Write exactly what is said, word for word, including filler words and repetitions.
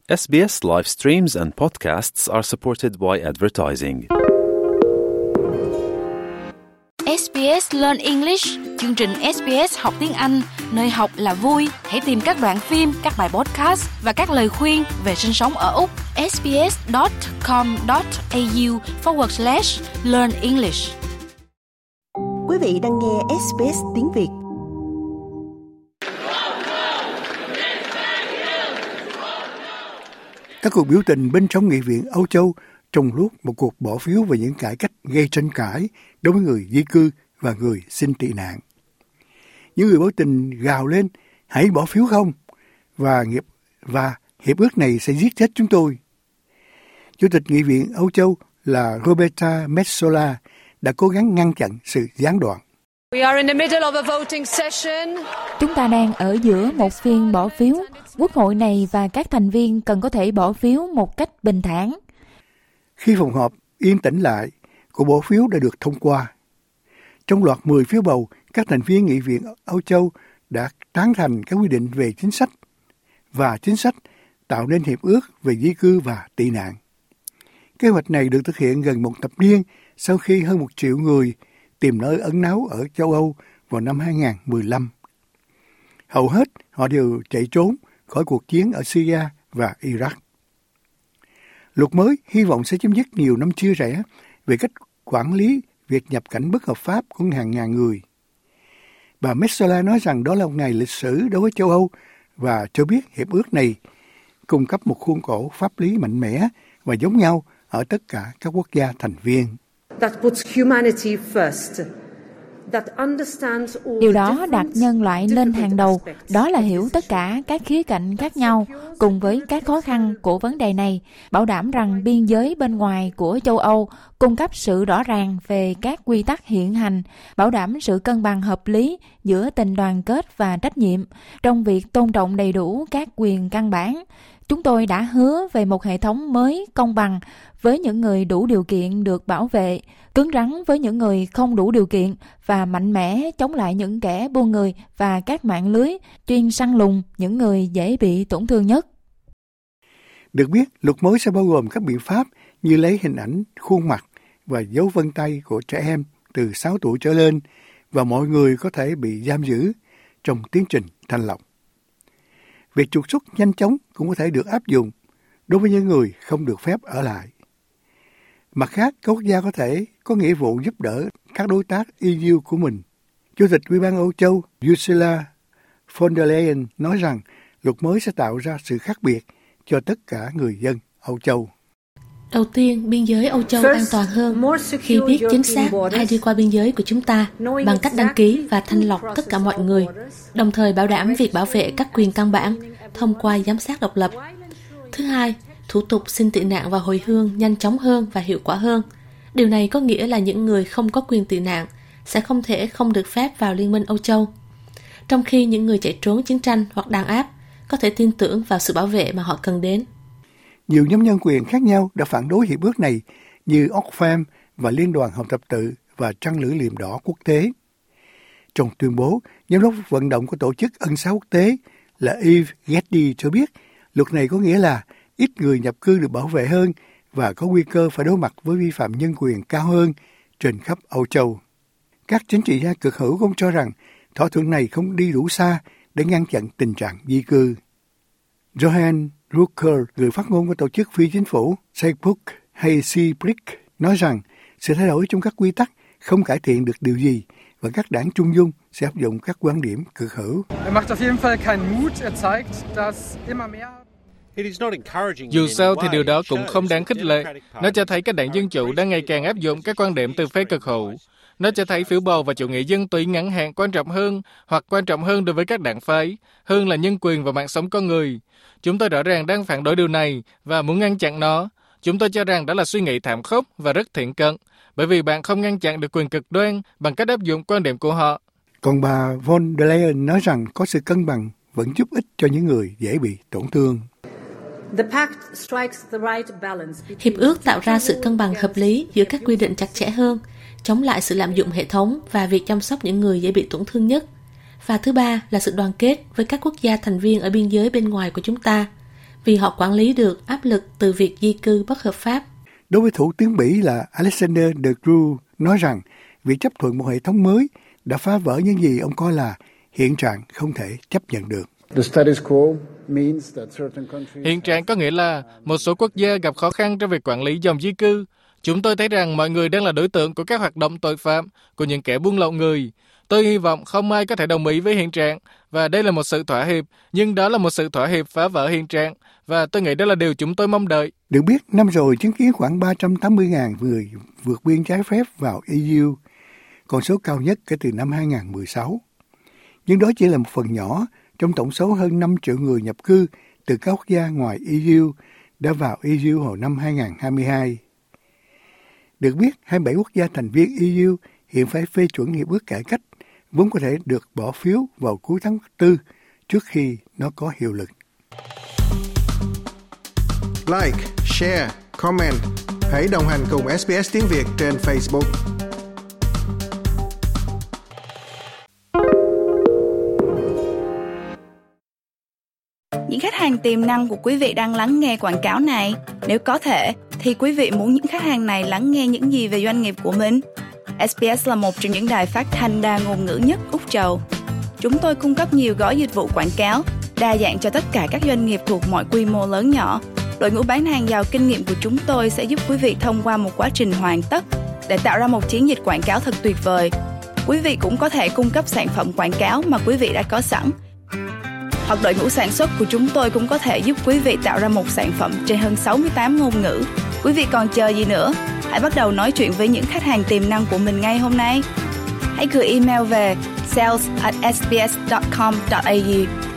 S B S live streams and podcasts are supported by advertising. ét bê ét Learn English, chương trình ét bê ét học tiếng Anh, nơi học là vui. Hãy tìm các đoạn phim, các bài podcast và các lời khuyên về sinh sống ở Úc. sbs.com.au forward slash learn English. Quý vị đang nghe ét bê ét tiếng Việt. Các cuộc biểu tình bên trong Nghị viện Âu Châu trong lúc một cuộc bỏ phiếu về những cải cách gây tranh cãi đối với người di cư và người xin tị nạn. Những người biểu tình gào lên, hãy bỏ phiếu không, và nghiệp và hiệp ước này sẽ giết chết chúng tôi. Chủ tịch Nghị viện Âu Châu là Roberta Metsola đã cố gắng ngăn chặn sự gián đoạn. Chúng ta đang ở giữa một phiên bỏ phiếu. Quốc hội này và các thành viên cần có thể bỏ phiếu một cách bình thản. Khi phòng họp yên tĩnh lại, cuộc bỏ phiếu đã được thông qua. Trong loạt mười phiếu bầu, các thành viên Nghị viện Âu Châu đã tán thành các quy định về chính sách và chính sách tạo nên hiệp ước về di cư và tị nạn. Kế hoạch này được thực hiện gần một thập niên sau khi hơn một triệu người tìm nơi ẩn náu ở châu Âu vào năm hai không một lăm. Hầu hết họ đều chạy trốn khỏi cuộc chiến ở Syria và Iraq. Luật mới hy vọng sẽ chấm dứt nhiều năm chia rẽ về cách quản lý việc nhập cảnh bất hợp pháp của hàng ngàn người. Bà Metsola nói rằng đó là một ngày lịch sử đối với châu Âu và cho biết hiệp ước này cung cấp một khuôn khổ pháp lý mạnh mẽ và giống nhau ở tất cả các quốc gia thành viên. Điều đó đặt nhân loại lên hàng đầu, đó là hiểu tất cả các khía cạnh khác nhau, cùng với các khó khăn của vấn đề này, bảo đảm rằng biên giới bên ngoài của châu Âu cung cấp sự rõ ràng về các quy tắc hiện hành, bảo đảm sự cân bằng hợp lý giữa tình đoàn kết và trách nhiệm trong việc tôn trọng đầy đủ các quyền căn bản. Chúng tôi đã hứa về một hệ thống mới công bằng với những người đủ điều kiện được bảo vệ, cứng rắn với những người không đủ điều kiện và mạnh mẽ chống lại những kẻ buôn người và các mạng lưới chuyên săn lùng những người dễ bị tổn thương nhất. Được biết, luật mới sẽ bao gồm các biện pháp như lấy hình ảnh, khuôn mặt và dấu vân tay của trẻ em từ sáu tuổi trở lên và mọi người có thể bị giam giữ trong tiến trình thanh lọc. Việc trục xuất nhanh chóng cũng có thể được áp dụng đối với những người không được phép ở lại. Mặt khác, các quốc gia có thể có nghĩa vụ giúp đỡ các đối tác e u của mình. Chủ tịch Ủy ban Âu Châu Ursula von der Leyen nói rằng luật mới sẽ tạo ra sự khác biệt cho tất cả người dân Âu Châu. Đầu tiên, biên giới Âu Châu an toàn hơn khi biết chính xác ai đi qua biên giới của chúng ta bằng cách đăng ký và thanh lọc tất cả mọi người, đồng thời bảo đảm việc bảo vệ các quyền căn bản thông qua giám sát độc lập. Thứ hai, thủ tục xin tị nạn và hồi hương nhanh chóng hơn và hiệu quả hơn. Điều này có nghĩa là những người không có quyền tị nạn sẽ không thể không được phép vào Liên minh Âu Châu, trong khi những người chạy trốn chiến tranh hoặc đàn áp có thể tin tưởng vào sự bảo vệ mà họ cần đến. Nhiều nhóm nhân quyền khác nhau đã phản đối hiệp ước này như Oxfam và Liên đoàn Học tập tự và Trăng lưỡi liềm đỏ quốc tế. Trong tuyên bố, giám đốc vận động của tổ chức ân xá quốc tế là Eve Getty cho biết luật này có nghĩa là ít người nhập cư được bảo vệ hơn và có nguy cơ phải đối mặt với vi phạm nhân quyền cao hơn trên khắp Âu Châu. Các chính trị gia cực hữu cũng cho rằng thỏa thuận này không đi đủ xa để ngăn chặn tình trạng di cư. Johan Rucker, người phát ngôn của tổ chức phi chính phủ Seabrick hay Seabrick, nói rằng sự thay đổi trong các quy tắc không cải thiện được điều gì và các đảng trung dung sẽ áp dụng các quan điểm cực hữu. Dù sao thì điều đó cũng không đáng khích lệ. Nó cho thấy các đảng Dân Chủ đang ngày càng áp dụng các quan điểm từ phe cực hữu. Nó cho thấy phiếu bầu và chủ nghĩa dân túy ngắn hạn quan trọng hơn hoặc quan trọng hơn đối với các đảng phái, hơn là nhân quyền và mạng sống con người. Chúng tôi rõ ràng đang phản đối điều này và muốn ngăn chặn nó. Chúng tôi cho rằng đó là suy nghĩ thảm khốc và rất thiển cận, bởi vì bạn không ngăn chặn được quyền cực đoan bằng cách áp dụng quan điểm của họ. Còn bà von der Leyen nói rằng có sự cân bằng vẫn giúp ích cho những người dễ bị tổn thương. Hiệp ước tạo ra sự cân bằng hợp lý giữa các quy định chặt chẽ hơn, chống lại sự lạm dụng hệ thống và việc chăm sóc những người dễ bị tổn thương nhất. Và thứ ba là sự đoàn kết với các quốc gia thành viên ở biên giới bên ngoài của chúng ta, vì họ quản lý được áp lực từ việc di cư bất hợp pháp. Đối với Thủ tướng Bỉ là Alexander De Croo nói rằng việc chấp thuận một hệ thống mới đã phá vỡ những gì ông coi là hiện trạng không thể chấp nhận được. Hiện trạng có nghĩa là một số quốc gia gặp khó khăn trong việc quản lý dòng di cư. Chúng tôi thấy rằng mọi người đang là đối tượng của các hoạt động tội phạm, của những kẻ buôn lậu người. Tôi hy vọng không ai có thể đồng ý với hiện trạng, và đây là một sự thỏa hiệp, nhưng đó là một sự thỏa hiệp phá vỡ hiện trạng, và tôi nghĩ đó là điều chúng tôi mong đợi. Được biết, năm rồi chứng kiến khoảng ba trăm tám mươi nghìn người vượt biên trái phép vào e u, con số cao nhất kể từ năm hai không một sáu. Nhưng đó chỉ là một phần nhỏ trong tổng số hơn năm triệu người nhập cư từ các quốc gia ngoài e u đã vào e u hồi năm hai không hai hai. Được biết, hai mươi bảy quốc gia thành viên e u hiện phải phê chuẩn hiệp ước cải cách, vốn có thể được bỏ phiếu vào cuối tháng tư trước khi nó có hiệu lực. Like, share, comment. Hãy đồng hành cùng ét bê ét tiếng Việt trên Facebook. Những khách hàng tiềm năng của quý vị đang lắng nghe quảng cáo này. Nếu có thể, thì quý vị muốn những khách hàng này lắng nghe những gì về doanh nghiệp của mình? ét bê ét là một trong những đài phát thanh đa ngôn ngữ nhất Úc Châu. Chúng tôi cung cấp nhiều gói dịch vụ quảng cáo, đa dạng cho tất cả các doanh nghiệp thuộc mọi quy mô lớn nhỏ. Đội ngũ bán hàng giàu kinh nghiệm của chúng tôi sẽ giúp quý vị thông qua một quá trình hoàn tất để tạo ra một chiến dịch quảng cáo thật tuyệt vời. Quý vị cũng có thể cung cấp sản phẩm quảng cáo mà quý vị đã có sẵn. Hoặc đội ngũ sản xuất của chúng tôi cũng có thể giúp quý vị tạo ra một sản phẩm trên hơn sáu mươi tám ngôn ngữ. Quý vị còn chờ gì nữa? Hãy bắt đầu nói chuyện với những khách hàng tiềm năng của mình ngay hôm nay. Hãy gửi email về sales at s b s dot com dot a u